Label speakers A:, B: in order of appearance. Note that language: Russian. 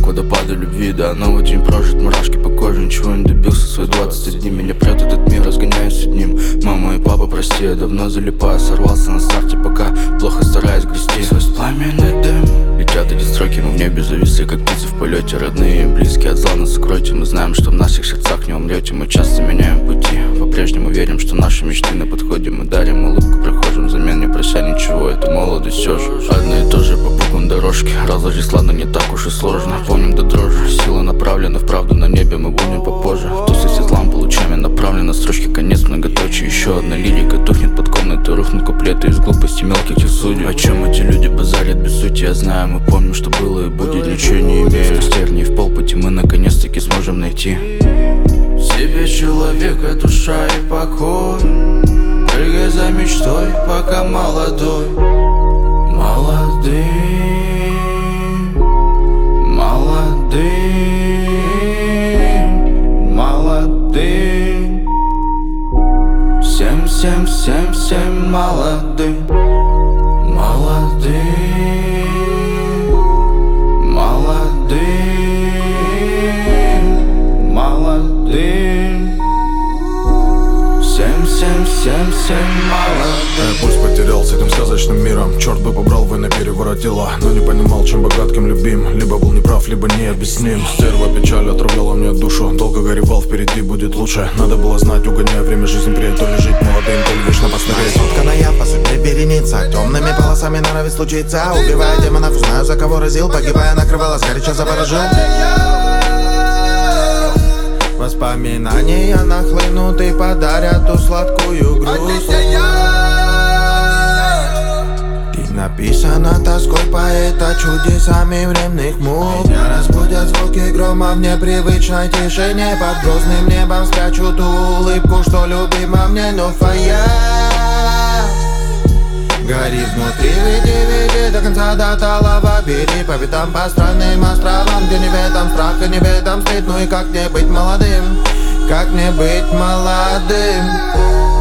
A: водопады любви. Да, новый день прожит, мурашки по коже, ничего не добился. Свои 21 меня прет этот мир, разгоняюсь одним. Мама и папа, прости, я давно залипаю. Сорвался на старте, пока плохо стараюсь грести. Сквозь пламенный дым летят эти строки, мы в небе зависли, как птицы в полете. Родные и близкие от зла нас укройте. Мы знаем, что в наших сердцах не умрете. Мы часто меняем пути, по-прежнему верим, что наши мечты на подходе. Мы дарим улыбку прохожим, взамен не прося ничего. Это молодость все же, одно и то же по буквам дорожки. Разложить ладно не так уж и сложно. Помним до дрожи, сила направлена в правду на небе. Мы будем попозже, в тусклости злам лучами направлена. Строчки конец многоточие, еще одна лирика тухнет под комнатой, рухнут куплеты из глупости мелких тех судей. О чем эти люди базарят без сути, я знаю. Мы помним, что было и будет, ничего не имея. В стерни в полпути мы наконец-таки сможем найти в себе человека, душа и покой. Прыгай за мечтой, пока молодой. Молодым, молодым, молодым. Всем молодым. Молодым, молодым, молодым. Всем молодым.
B: Пульс потерял с этим сказочным миром. Черт бы побрал, война переворотила. Но не понимал, чем богат, кем любим. Либо был неправ, либо необъясним. Стерва печаль отравляла мне душу. Долго горевал, впереди будет лучше. Надо было знать, угоняя время жизни пред. То ли жить молодым, то ли вечно постареть.
C: Сотканная по судьбе вереница, темными полосами норовит случиться. Убивая демонов, знаю, за кого разил. Погибая, накрывалась, горячо заворожил. Воспоминания нахлынут и подарят ту сладкую грусть. И написано тоской поэта чудесами временных мук. Меня разбудят звуки грома в непривычной тишине. Под грозным небом спрячу ту улыбку, что любима мне, но твоя. Гори внутри, веди до конца, до талого. Бери по пятам по странным островам, где не в этом страх и не в этом стыд. Ну и как мне быть молодым? Как мне быть молодым?